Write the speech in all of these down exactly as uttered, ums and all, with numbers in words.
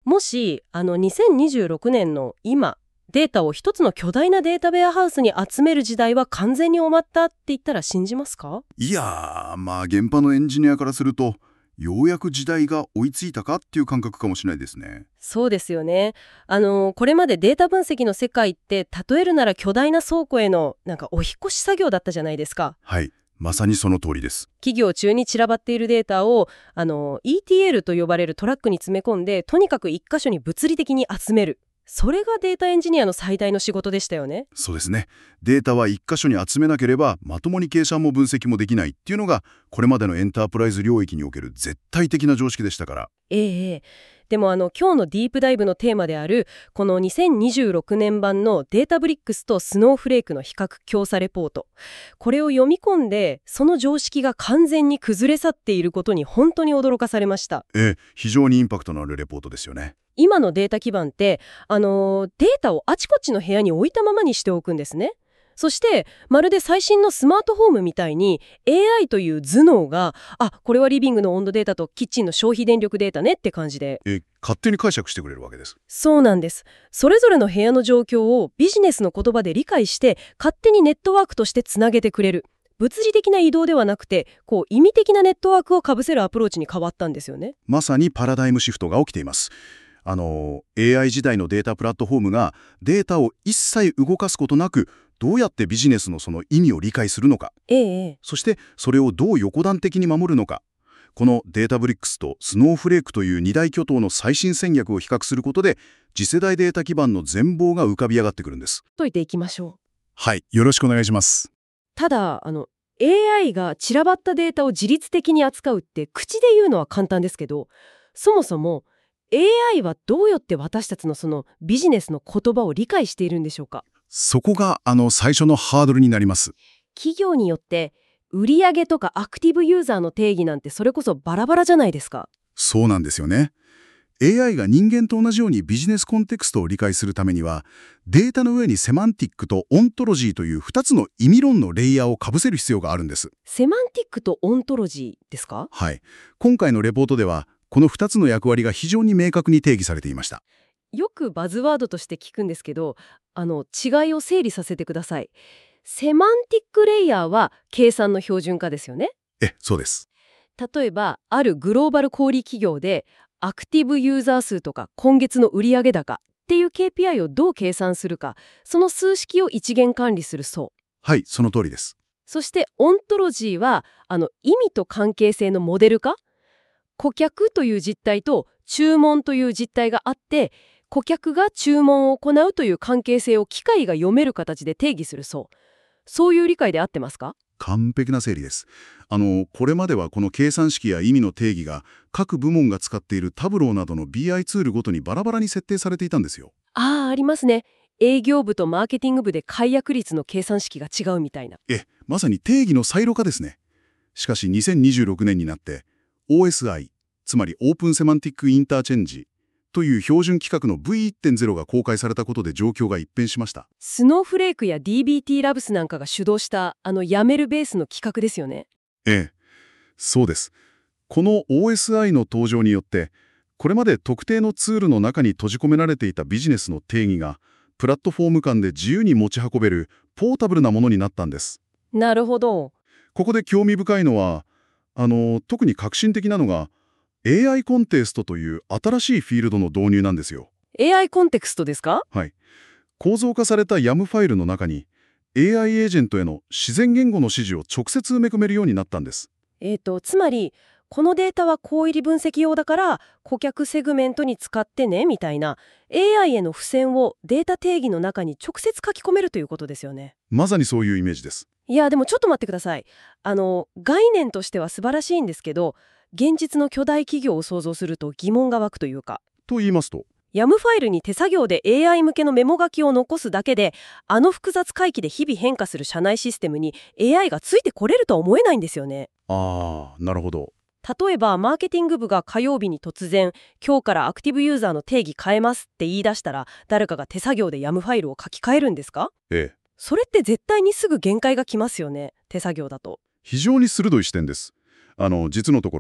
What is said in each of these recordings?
もしあのにせんにじゅうろくねんの今データを一つの巨大なデータベアハウスに集める時代は完全に終わったって言ったら信じますか？ いやー、まあ現場のエンジニアからすると、ようやく時代が追いついたかっていう感覚かもしれないですね。 そうですよね。あのこれまでデータ分析の世界って例えるなら巨大な倉庫へのなんかお引っ越し作業だったじゃないですか。 はい、まさにその通りです。 企業中に散らばっているデータをあの イーティーエル と呼ばれるトラックに詰め込んで、とにかく一箇所に物理的に集める。それがデータエンジニアの最大の仕事でしたよね。 そうですね。データは一箇所に集めなければまともに計算も分析もできないっていうのが、これまでのエンタープライズ領域における絶対的な常識でしたから。 ええええ。でもあの今日のディープダイブのテーマであるこのにせんにじゅうろくねん版のデータブリックスとスノーフレークの比較調査レポート、これを読み込んでその常識が完全に崩れ去っていることに本当に驚かされました。 ええ、非常にインパクトのあるレポートですよね。 今のデータ基盤ってあのーデータをあちこちの部屋に置いたままにしておくんですね。そしてまるで最新のスマートホームみたいに エーアイ という頭脳が、あ、これはリビングの温度データとキッチンの消費電力データねって感じで。 え勝手に解釈してくれるわけです。 そうなんです。それぞれの部屋の状況をビジネスの言葉で理解して勝手にネットワークとしてつなげてくれる。物理的な移動ではなくて、こう意味的なネットワークをかぶせるアプローチに変わったんですよね。 まさにパラダイムシフトが起きています。あの エーアイ 時代のデータプラットフォームがデータを一切動かすことなく、どうやってビジネスのその意味を理解するのか、 ええ、 そしてそれをどう横断的に守るのか、このデータブリックスとスノーフレークという二大巨頭の最新戦略を比較することで、次世代データ基盤の全貌が浮かび上がってくるんです。 解いていきましょう。 はい、よろしくお願いします。 ただあの エーアイ が散らばったデータを自律的に扱うって口で言うのは簡単ですけど、そもそも エーアイ はどうやって私たちのそのビジネスの言葉を理解しているんでしょうか？ そこがあの最初のハードルになります。 企業によって売上とかアクティブユーザーの定義なんてそれこそバラバラじゃないですか。 そうなんですよね。エーアイ が人間と同じようにビジネスコンテクストを理解するためには、データの上にセマンティックとオントロジーというふたつの意味論のレイヤーをかぶせる必要があるんです。 セマンティックとオントロジーですか？ はい。今回のレポートでは、このふたつの役割が非常に明確に定義されていました。 よくバズワードとして聞くんですけど、あの違いを整理させてください。セマンティックレイヤーは計算の標準化ですよね。 え、そうです。 例えばあるグローバル小売企業でアクティブユーザー数とか今月の売上高っていう ケーピーアイ をどう計算するか、その数式を一元管理する層。 はい、その通りです。 そしてオントロジーはあの意味と関係性のモデル化。顧客という実態と注文という実態があって、顧客が注文を行うという関係性を機械が読める形で定義する層。そういう理解で合ってますか？ 完璧な整理です。あの、これまではこの計算式や意味の定義が各部門が使っているタブローなどの ビーアイ ツールごとにバラバラに設定されていたんですよ。 ああ、ありますね。営業部とマーケティング部で解約率の計算式が違うみたいな。 え、まさに定義のサイロ化ですね。しかしにせんにじゅうろくねんになって オーエスアイ、つまりオープンセマンティックインターチェンジという標準規格の ブイいってんゼロ が公開されたことで状況が一変しました。 スノーフレークや ディービーティー ラブスなんかが主導したあのやめるベースの企画ですよね。 ええ、そうです。この オーエスアイ の登場によって、これまで特定のツールの中に閉じ込められていたビジネスの定義が、プラットフォーム間で自由に持ち運べるポータブルなものになったんです。 なるほど。 ここで興味深いのは、あの、特に革新的なのが、エーアイ コンテストという新しいフィールドの導入なんですよ。 エーアイ コンテクストですか？ はい。構造化された ヤム ファイルの中に、エーアイ エージェントへの自然言語の指示を直接埋め込めるようになったんです。 えーと、つまり、このデータは高入り分析用だから顧客セグメントに使ってねみたいな エーアイ への付箋をデータ定義の中に直接書き込めるということですよね。 まさにそういうイメージです。 いやでもちょっと待ってください。あの概念としては素晴らしいんですけど、現実の巨大企業を想像すると疑問が湧くというか。 と言いますと、 ヤム ファイルに手作業で エーアイ 向けのメモ書きを残すだけで、あの複雑回帰で日々変化する社内システムに エーアイ がついてこれるとは思えないんですよね。 ああ、なるほど。 例えばマーケティング部が火曜日に突然今日からアクティブユーザーの定義変えますって言い出したら、誰かが手作業でヤムファイルを書き換えるんですか？ ええ。 それって絶対にすぐ限界がきますよね、手作業だと。 非常に鋭い視点です。あの、実のところ、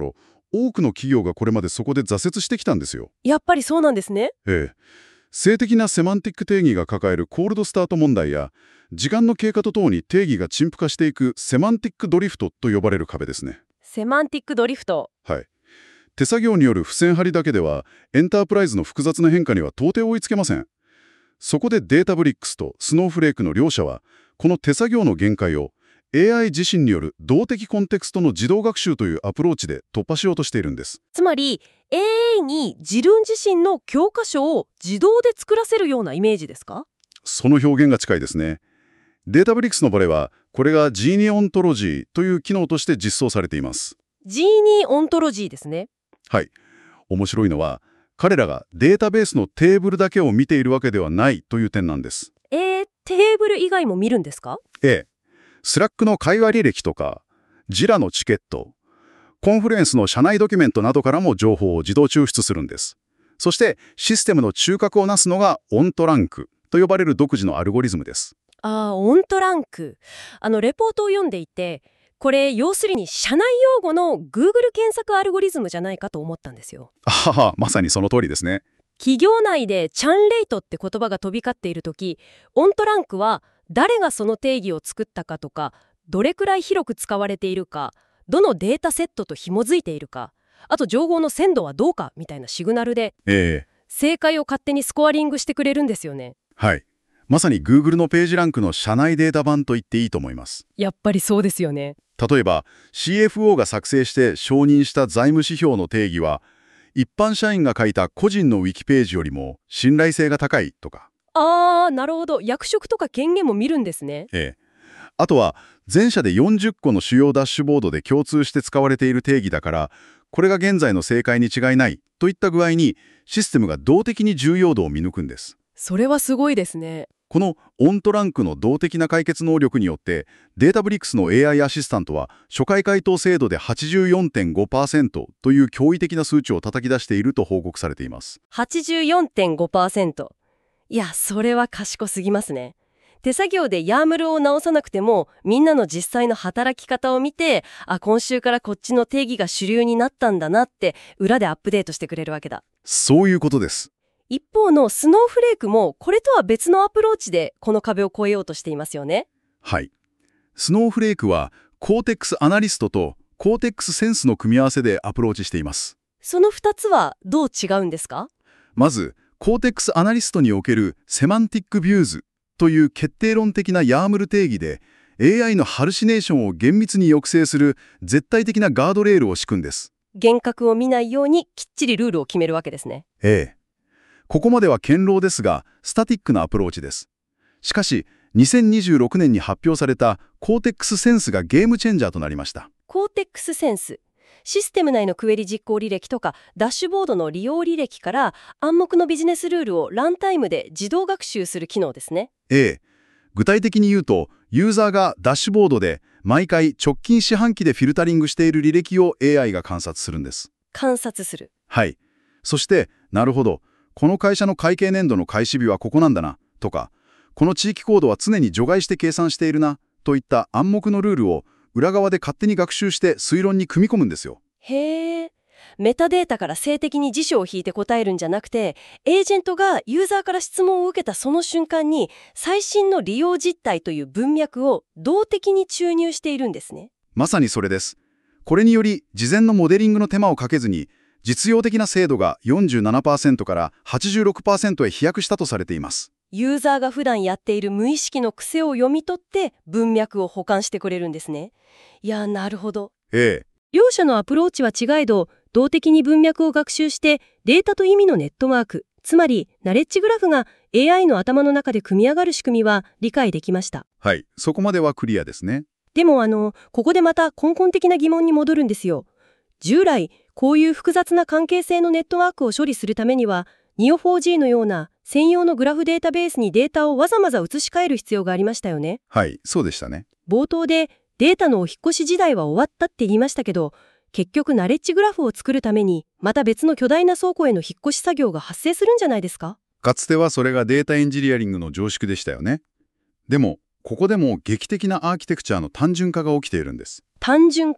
多くの企業がこれまでそこで挫折してきたんですよ。 やっぱりそうなんですね。 ええ。性的なセマンティック定義が抱えるコールドスタート問題や、時間の経過とともに定義が陳腐化していくセマンティックドリフトと呼ばれる壁ですね。 セマンティックドリフト。 はい。手作業による付箋貼りだけでは、エンタープライズの複雑な変化には到底追いつけません。そこでデータブリックスとスノーフレークの両社は、この手作業の限界を エーアイ 自身による動的コンテクストの自動学習というアプローチで突破しようとしているんです。 つまり エーアイ に自分自身の教科書を自動で作らせるようなイメージですか？ その表現が近いですね。データブリックスの場合は、これがジーニオントロジーという機能として実装されています。 ジーニオントロジーですね。 はい。面白いのは、彼らがデータベースのテーブルだけを見ているわけではないという点なんです。 えー、テーブル以外も見るんですか？ ええ。スラックの会話履歴とか、ジラのチケット、コンフルエンスの社内ドキュメントなどからも情報を自動抽出するんです。そしてシステムの中核をなすのがオントランクと呼ばれる独自のアルゴリズムです。 あー、オントランク。あのレポートを読んでいて、これ要するに社内用語の Google 検索アルゴリズムじゃないかと思ったんですよ。 あはは、まさにその通りですね。 企業内でチャンレイトって言葉が飛び交っているとき、オントランクは誰がその定義を作ったかとか、どれくらい広く使われているか、どのデータセットと紐づいているか、あと情報の鮮度はどうかみたいなシグナルで、 ええ。 正解を勝手にスコアリングしてくれるんですよね。 はい。まさに Google のページランクの社内データ版と言っていいと思います。 やっぱりそうですよね。 例えば シーエフオー が作成して承認した財務指標の定義は、一般社員が書いた個人のウィキページよりも信頼性が高いとか。 あー、なるほど。役職とか権限も見るんですね。 ええ。あとは全社でよんじゅっこの主要ダッシュボードで共通して使われている定義だから、これが現在の正解に違いないといった具合にシステムが動的に重要度を見抜くんです。 それはすごいですね。 このオントランクの動的な解決能力によってデータブリックスの エーアイ アシスタントは初回回答精度で はちじゅうよんてんごパーセント という驚異的な数値を叩き出していると報告されています。 はちじゅうよんてんごパーセント。いや、それは賢すぎますね。手作業でヤームルを直さなくても、みんなの実際の働き方を見て、あ、今週からこっちの定義が主流になったんだなって裏でアップデートしてくれるわけだ。 そういうことです。 一方のスノーフレークもこれとは別のアプローチでこの壁を越えようとしていますよね。 はい。スノーフレークはコーテックスアナリストとコーテックスセンスの組み合わせでアプローチしています。 そのふたつはどう違うんですか？ まず、コーテックスアナリストにおけるセマンティックビューズという決定論的なヤームル定義で エーアイ のハルシネーションを厳密に抑制する絶対的なガードレールを敷くんです。 幻覚を見ないようにきっちりルールを決めるわけですね。 ええ。ここまでは堅牢ですが、スタティックなアプローチです。しかし、にせんにじゅうろくねんに発表されたコーテックスセンスがゲームチェンジャーとなりました。 コーテックスセンス。システム内のクエリ実行履歴とかダッシュボードの利用履歴から暗黙のビジネスルールをランタイムで自動学習する機能ですね。 ええ。具体的に言うと、ユーザーがダッシュボードで毎回直近四半期でフィルタリングしている履歴を エーアイ が観察するんです。 観察する。 はい。そして、なるほど。この会社の会計年度の開始日はここなんだな、とか、この地域コードは常に除外して計算しているな、といった暗黙のルールを裏側で勝手に学習して推論に組み込むんですよ。 へー。メタデータから静的に辞書を引いて答えるんじゃなくて、エージェントがユーザーから質問を受けたその瞬間に最新の利用実態という文脈を動的に注入しているんですね。 まさにそれです。これにより、事前のモデリングの手間をかけずに、実用的な精度が よんじゅうななパーセント から はちじゅうろくパーセント へ飛躍したとされています。 ユーザーが普段やっている無意識の癖を読み取って文脈を補完してくれるんですね。いや、なるほど。 ええ。 両者のアプローチは違えど、動的に文脈を学習してデータと意味のネットワーク、つまりナレッジグラフが エーアイ の頭の中で組み上がる仕組みは理解できました。 はい、そこまではクリアですね。 でもあの、ここでまた根本的な疑問に戻るんですよ。従来、こういう複雑な関係性のネットワークを処理するためには、ニオフォージー のような専用のグラフデータベースにデータをわざわざ移し替える必要がありましたよね。 はい、そうでしたね。 冒頭でデータのお引っ越し時代は終わったって言いましたけど、結局ナレッジグラフを作るためにまた別の巨大な倉庫への引っ越し作業が発生するんじゃないですか？ かつてはそれがデータエンジニアリングの常識でしたよね。でも、ここでも劇的なアーキテクチャの単純化が起きているんです。 単純化。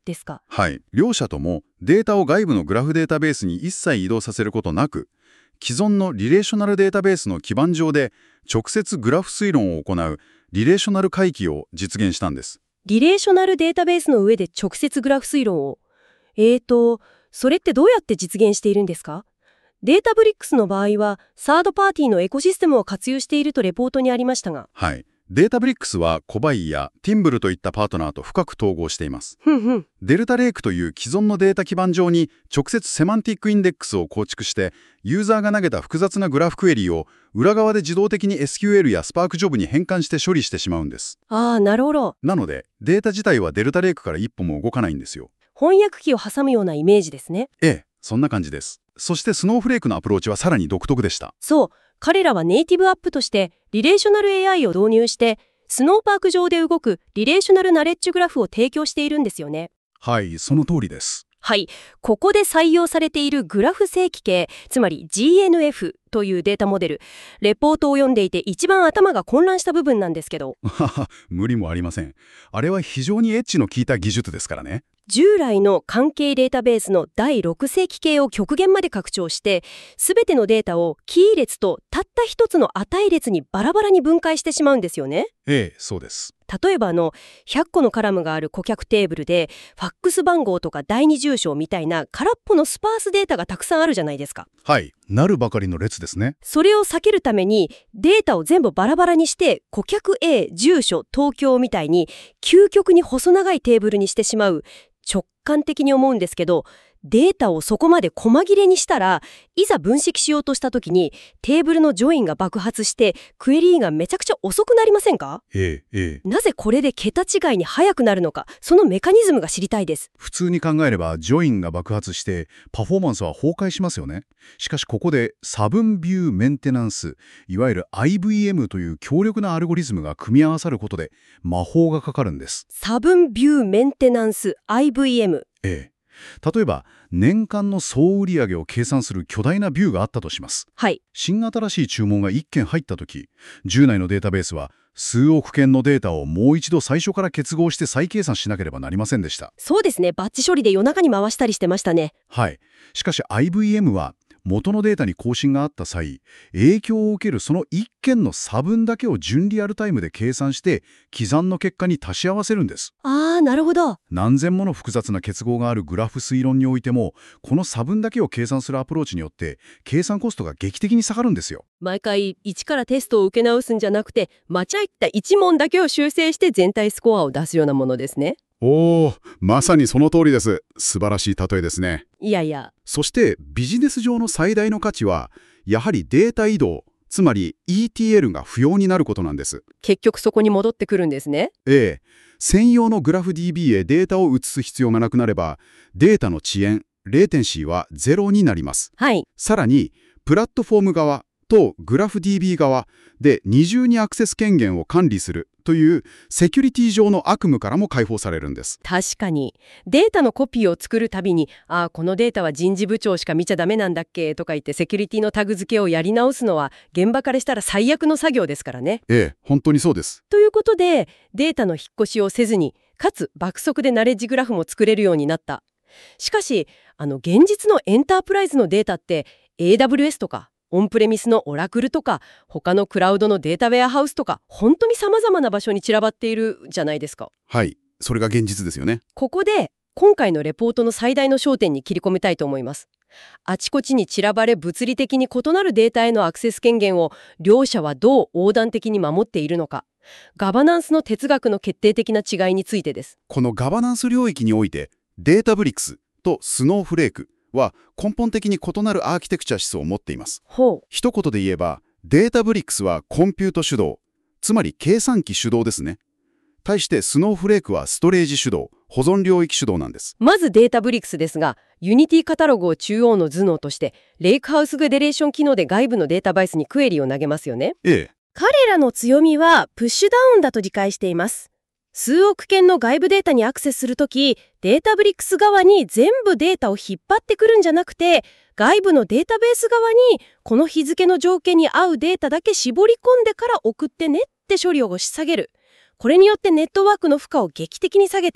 ですか。 はい。両者ともデータを外部のグラフデータベースに一切移動させることなく、既存のリレーショナルデータベースの基盤上で直接グラフ推論を行うリレーショナル回帰を実現したんです。 リレーショナルデータベースの上で直接グラフ推論を。えーと、それってどうやって実現しているんですか？データブリックスの場合は、サードパーティーのエコシステムを活用しているとレポートにありましたが。 はい。データブリックスはコバイやティンブルといったパートナーと深く統合しています。 ふんふん。 デルタレイクという既存のデータ基盤上に直接セマンティックインデックスを構築して、ユーザーが投げた複雑なグラフクエリーを裏側で自動的に エスキューエル や スパーク ジョブに変換して処理してしまうんです。 ああ、なるほど。 なので、データ自体はデルタレイクから一歩も動かないんですよ。 翻訳機を挟むようなイメージですね。 ええ、そんな感じです。そしてスノーフレークのアプローチはさらに独特でした。 そう、彼らはネイティブアップとしてリレーショナル エーアイ を導入して、スノーパーク上で動くリレーショナルナレッジグラフを提供しているんですよね。 はい、その通りです。 はい、ここで採用されているグラフ正規形、つまり ジーエヌエフ というデータモデル、レポートを読んでいて一番頭が混乱した部分なんですけど。 はは、無理もありません。あれは非常にエッジの効いた技術ですからね。 従来の関係データベースのだいろく正規形を極限まで拡張して、すべてのデータをキー列とたった一つの値列にバラバラに分解してしまうんですよね。 ええ、そうです。 例えばあのひゃっこのカラムがある顧客テーブルでファックス番号とか第二住所みたいな空っぽのスパースデータがたくさんあるじゃないですか。 はい、なるばかりの列ですね。 それを避けるためにデータを全部バラバラにして顧客 A、住所、東京みたいに究極に細長いテーブルにしてしまう。直感的に思うんですけど、データをそこまで細切れにしたら、いざ分析しようとした時にテーブルのジョインが爆発してクエリーがめちゃくちゃ遅くなりませんか？ ええ、ええ。 なぜこれで桁違いに速くなるのか、そのメカニズムが知りたいです。 普通に考えればジョインが爆発してパフォーマンスは崩壊しますよね。しかしここで差分ビューメンテナンス、いわゆる アイブイエム という強力なアルゴリズムが組み合わさることで魔法がかかるんです。 差分ビューメンテナンス アイブイエム。 ええ。例えば年間の総売上を計算する巨大なビューがあったとします。 はい。 新新しい注文がいっけん入ったとき、従来のデータベースは数億件のデータをもう一度最初から結合して再計算しなければなりませんでした。 そうですね。バッチ処理で夜中に回したりしてましたね。 はい。しかし アイブイエム は元のデータに更新があった際、影響を受けるそのいっけんの差分だけを純リアルタイムで計算して刻んの結果に足し合わせるんです。 あー、なるほど。 何千もの複雑な結合があるグラフ推論においても、この差分だけを計算するアプローチによって計算コストが劇的に下がるんですよ。 毎回一からテストを受け直すんじゃなくて、間違ったいち問だけを修正して全体スコアを出すようなものですね。 おー、まさにその通りです。素晴らしい例えですね。 いやいや。 そしてビジネス上の最大の価値は、やはりデータ移動、つまり イーティーエル が不要になることなんです。 結局そこに戻ってくるんですね。 ええ。専用のグラフ ディービー へデータを移す必要がなくなれば、データの遅延、レーテンシーはゼロになります。 はい。 さらに、プラットフォーム側とグラフ ディービー 側で二重にアクセス権限を管理するというセキュリティ上の悪夢からも解放されるんです。 確かに。データのコピーを作るたびに、ああ、このデータは人事部長しか見ちゃダメなんだっけとか言ってセキュリティのタグ付けをやり直すのは現場からしたら最悪の作業ですからね。 ええ、本当にそうです。 ということで、データの引っ越しをせずに、かつ爆速でナレッジグラフも作れるようになった。しかし、あの現実のエンタープライズのデータって エーダブリューエス とかオンプレミスのオラクルとか他のクラウドのデータウェアハウスとか本当に様々な場所に散らばっているじゃないですか。 はい、それが現実ですよね。 ここで今回のレポートの最大の焦点に切り込みたいと思います。あちこちに散らばれ物理的に異なるデータへのアクセス権限を両者はどう横断的に守っているのか、ガバナンスの哲学の決定的な違いについてです。 このガバナンス領域においてデータブリックスとスノーフレークは根本的に異なるアーキテクチャ思想を持っています。 ほう。 一言で言えばデータブリックスはコンピュート主導、つまり計算機主導ですね。対してスノーフレークはストレージ主導、保存領域主導なんです。 まずデータブリックスですが、ユニティカタログを中央の頭脳としてレイクハウスフェデレーション機能で外部のデータベースにクエリを投げますよね。 ええ。 彼らの強みはプッシュダウンだと理解しています。数億件の外部データにアクセスするとき、データブリックス側に全部データを引っ張ってくるんじゃなくて、外部のデータベース側にこの日付の条件に合うデータだけ絞り込んでから送ってねって処理を押し下げる。これによってネットワークの負荷を劇的に下げている。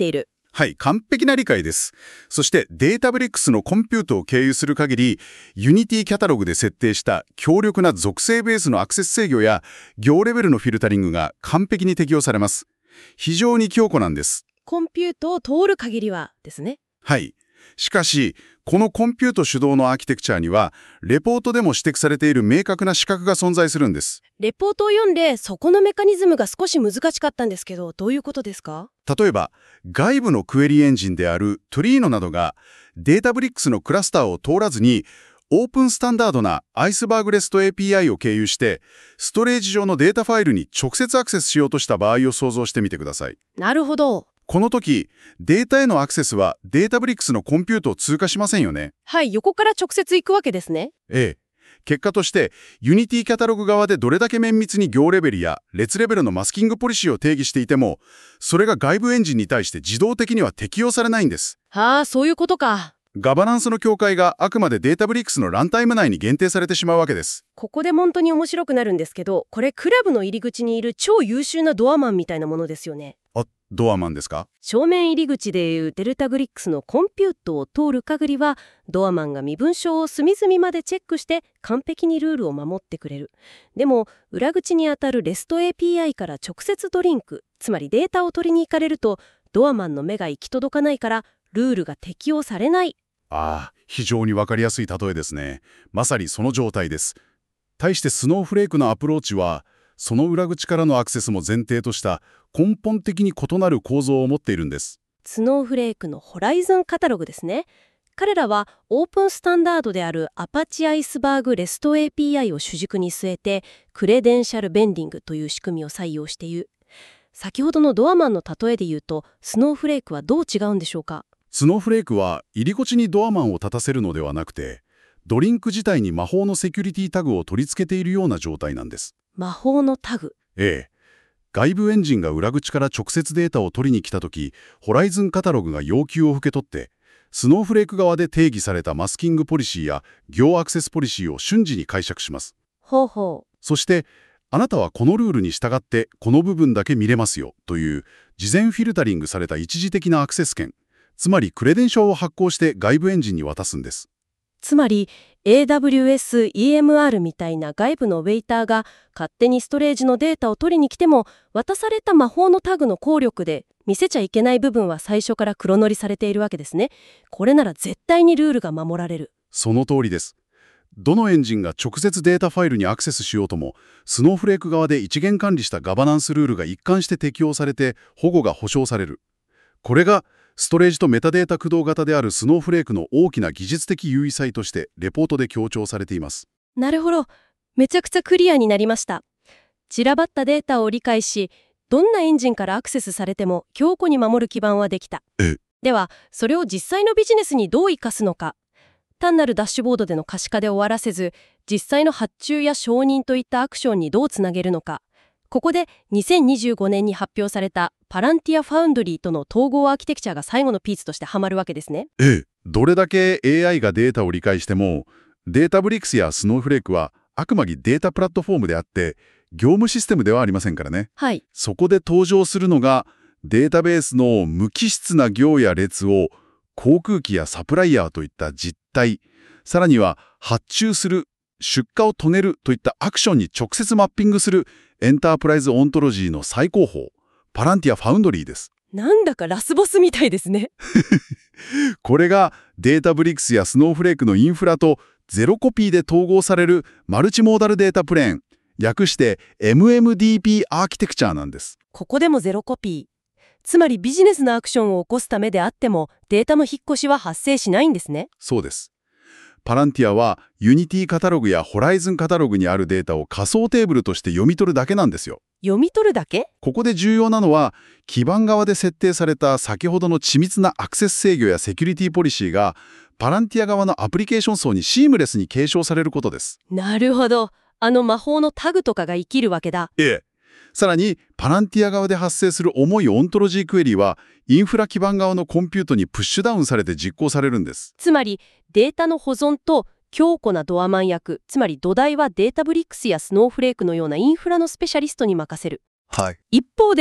はい、完璧な理解です。そしてデータブリックスのコンピュートを経由する限り、Unity キャタログで設定した強力な属性ベースのアクセス制御や行レベルのフィルタリングが完璧に適用されます。非常に強固なんです。 コンピュートを通る限りはですね。 はい。しかし、このコンピュート主導のアーキテクチャには、レポートでも指摘されている明確な死角が存在するんです。 レポートを読んで、そこのメカニズムが少し難しかったんですけど、どういうことですか？ 例えば、外部のクエリエンジンであるトリーノなどが、データブリックスのクラスターを通らずに、オープンスタンダードなアイスバーグレスト エーピーアイ を経由して、ストレージ上のデータファイルに直接アクセスしようとした場合を想像してみてください。 なるほど。 この時、データへのアクセスはデータブリックスのコンピュートを通過しませんよね。 はい、横から直接行くわけですね。 ええ。結果として、Unity キャタログ側でどれだけ綿密に行レベルや列レベルのマスキングポリシーを定義していても、それが外部エンジンに対して自動的には適用されないんです。 はあ、そういうことか。 ガバナンスの境界があくまでデータブリックスのランタイム内に限定されてしまうわけです。 ここで本当に面白くなるんですけど、これクラブの入り口にいる超優秀なドアマンみたいなものですよね。 あ、ドアマンですか？ 正面入り口でいうデルタブリックスのコンピュートを通る限りは、ドアマンが身分証を隅々までチェックして完璧にルールを守ってくれる。でも裏口にあたる レスト エーピーアイ から直接ドリンク、つまりデータを取りに行かれると、ドアマンの目が行き届かないからルールが適用されない。 ああ、非常にわかりやすい例えですね。まさにその状態です。対してスノーフレークのアプローチは、その裏口からのアクセスも前提とした根本的に異なる構造を持っているんです。 スノーフレークのホライゾンカタログですね。彼らはオープンスタンダードであるアパチアイスバーグレスト エーピーアイ を主軸に据えて、クレデンシャルベンディングという仕組みを採用している。先ほどのドアマンの例えで言うと、スノーフレークはどう違うんでしょうか？ スノーフレークは入り口にドアマンを立たせるのではなくて、ドリンク自体に魔法のセキュリティタグを取り付けているような状態なんです。 魔法のタグ。 ええ。外部エンジンが裏口から直接データを取りに来たとき、ホライズンカタログが要求を受け取って、スノーフレーク側で定義されたマスキングポリシーや行アクセスポリシーを瞬時に解釈します。 ほうほう。 そして、あなたはこのルールに従ってこの部分だけ見れますよという事前フィルタリングされた一時的なアクセス権、つまりクレデンシャルを発行して外部エンジンに渡すんです。 つまり エーダブリューエス イーエムアール みたいな外部のウェイターが勝手にストレージのデータを取りに来ても、渡された魔法のタグの効力で見せちゃいけない部分は最初から黒塗りされているわけですね。これなら絶対にルールが守られる。 その通りです。どのエンジンが直接データファイルにアクセスしようとも、スノーフレーク側で一元管理したガバナンスルールが一貫して適用されて保護が保証される。これがストレージとメタデータ駆動型であるスノーフレークの大きな技術的優位性としてレポートで強調されています。 なるほど。めちゃくちゃクリアになりました。散らばったデータを理解し、どんなエンジンからアクセスされても強固に守る基盤はできた。 えでは、それを実際のビジネスにどう生かすのか。単なるダッシュボードでの可視化で終わらせず、実際の発注や承認といったアクションにどうつなげるのか。ここでにせんにじゅうごねんに発表されたパランティアファウンドリーとの統合アーキテクチャが最後のピースとしてはまるわけですね。 ええ、どれだけ エーアイ がデータを理解しても、データブリックスやスノーフレークはあくまでデータプラットフォームであって、業務システムではありませんからね。 はい。 そこで登場するのが、データベースの無機質な行や列を航空機やサプライヤーといった実態、さらには発注する、出荷を止めるといったアクションに直接マッピングするエンタープライズオントロジーの最高峰、パランティアファウンドリーです。 なんだかラスボスみたいですね。 これがデータブリックスやスノーフレークのインフラとゼロコピーで統合されるマルチモーダルデータプレーン、略して エムエムディーピー アーキテクチャなんです。 ここでもゼロコピー。つまりビジネスのアクションを起こすためであってもデータの引っ越しは発生しないんですね。 そうです。パランティアは Unity カタログや Horizon カタログにあるデータを仮想テーブルとして読み取るだけなんですよ。 読み取るだけ？ ここで重要なのは、基盤側で設定された先ほどの緻密なアクセス制御やセキュリティポリシーが、パランティア側のアプリケーション層にシームレスに継承されることです。 なるほど。あの魔法のタグとかが生きるわけだ。 ええ。さらに、パランティア側で発生する重いオントロジークエリは、インフラ基盤側のコンピュートにプッシュダウンされて実行されるんです。 つまり、データの保存と強固なドアマン役、つまり土台はデータブリックスやスノーフレークのようなインフラのスペシャリストに任せる。 はい。 一方で、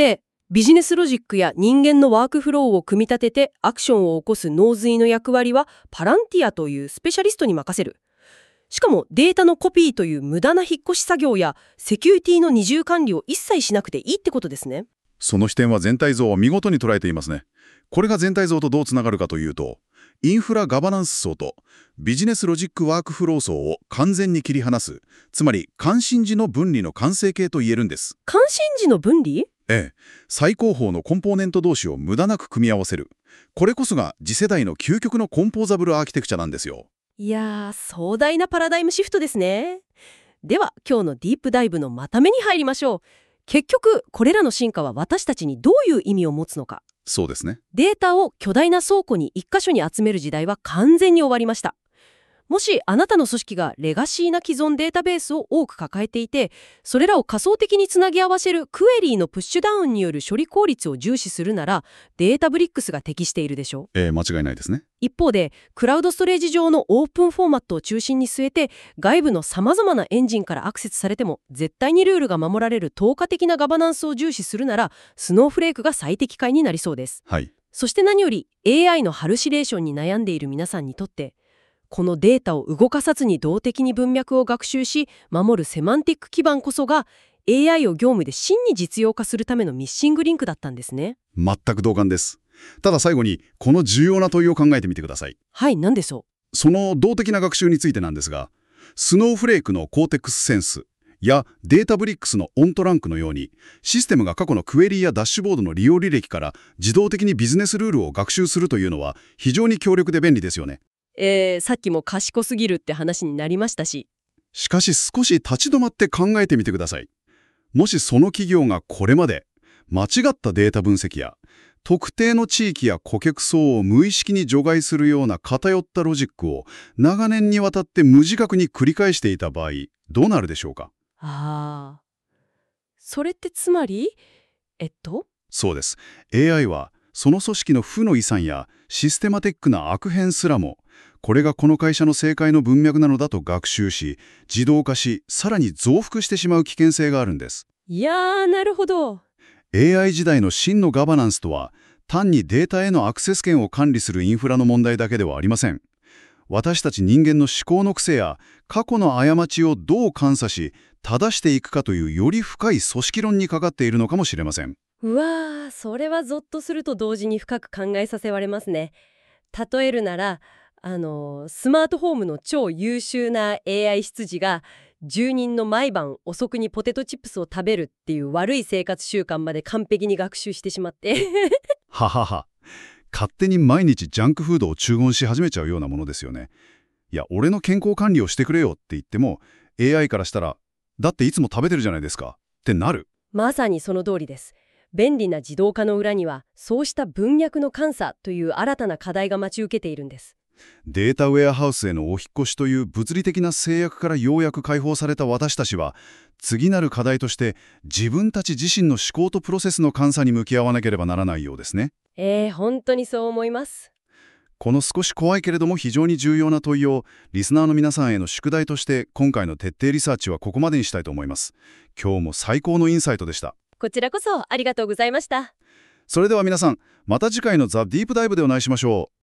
ビジネスロジックや人間のワークフローを組み立ててアクションを起こすノーズイの役割はパランティアというスペシャリストに任せる。しかもデータのコピーという無駄な引っ越し作業やセキュリティの二重管理を一切しなくていいってことですね。 その視点は全体像を見事に捉えていますね。これが全体像とどうつながるかというと、インフラガバナンス層とビジネスロジックワークフロー層を完全に切り離す、つまり関心時の分離の完成形と言えるんです。 関心時の分離？ ええ、最高峰のコンポーネント同士を無駄なく組み合わせる。これこそが次世代の究極のコンポーザブルアーキテクチャなんですよ。 いやー、壮大なパラダイムシフトですね。では今日のディープダイブのまとめに入りましょう。結局これらの進化は私たちにどういう意味を持つのか。 そうですね。 データを巨大な倉庫に一箇所に集める時代は完全に終わりました。もしあなたの組織がレガシーな既存データベースを多く抱えていて、それらを仮想的につなぎ合わせるクエリーのプッシュダウンによる処理効率を重視するなら、データブリックスが適しているでしょう。 ええ、間違いないですね。 一方でクラウドストレージ上のオープンフォーマットを中心に据えて、外部の様々なエンジンからアクセスされても絶対にルールが守られる透過的なガバナンスを重視するなら、スノーフレークが最適解になりそうです。 はい。 そして何より エーアイ のハルシレーションに悩んでいる皆さんにとって、このデータを動かさずに動的に文脈を学習し守るセマンティック基盤こそが エーアイ を業務で真に実用化するためのミッシングリンクだったんですね。 全く同感です。ただ最後にこの重要な問いを考えてみてください。 はい、何でしょう。その動的な学習についてなんですが、スノーフレークのコーテックスセンスやデータブリックスのオントランクのように、システムが過去のクエリやダッシュボードの利用履歴から自動的にビジネスルールを学習するというのは非常に強力で便利ですよね。 えー、さっきも賢すぎるって話になりましたし。 しかし少し立ち止まって考えてみてください。もしその企業がこれまで間違ったデータ分析や特定の地域や顧客層を無意識に除外するような偏ったロジックを長年にわたって無自覚に繰り返していた場合、どうなるでしょうか。 ああ、それってつまりえっとそうです。エーアイ はその組織の負の遺産やシステマティックな悪変すらも、これがこの会社の正解の文脈なのだと学習し、自動化し、さらに増幅してしまう危険性があるんです。 いやー、なるほど。 エーアイ 時代の真のガバナンスとは、単にデータへのアクセス権を管理するインフラの問題だけではありません。私たち人間の思考の癖や過去の過ちをどう監査し、正していくかというより深い組織論にかかっているのかもしれません。 うわー、それはゾッとすると同時に深く考えさせられますね。例えるなら、あのスマートホームの超優秀な エーアイ 執事が住人の毎晩遅くにポテトチップスを食べるっていう悪い生活習慣まで完璧に学習してしまってははは。勝手に毎日ジャンクフードを注文し始めちゃうようなものですよね。いや、俺の健康管理をしてくれよって言っても エーアイ からしたら、だっていつも食べてるじゃないですかってなる。 まさにその通りです。便利な自動化の裏にはそうした文脈の監査という新たな課題が待ち受けているんです。 データウェアハウスへのお引っ越しという物理的な制約からようやく解放された私たちは、次なる課題として自分たち自身の思考とプロセスの監査に向き合わなければならないようですね。 えー、本当にそう思います。 この少し怖いけれども非常に重要な問いをリスナーの皆さんへの宿題として今回の徹底リサーチはここまでにしたいと思います。今日も最高のインサイトでした。 こちらこそありがとうございました。 それでは皆さん、また次回のザ・ディープダイブでお会いしましょう。